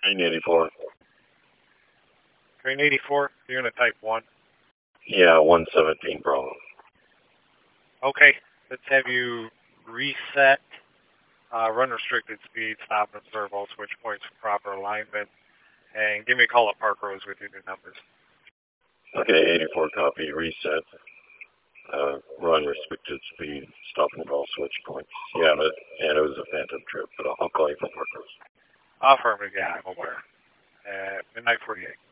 Green 84. Green 84, unit type 1. Yeah, 117 Bravo. Okay, let's have you reset run restricted speed, stop and observe all switch points for proper alignment, and give me a call at Park Rose with your new numbers. Okay, 84 copy, reset. Run restricted speed, stop and all switch points. Yeah, and it was a phantom trip, but I'll call you from Park Rose. Affirmative, yeah, I'm aware. Midnight 48.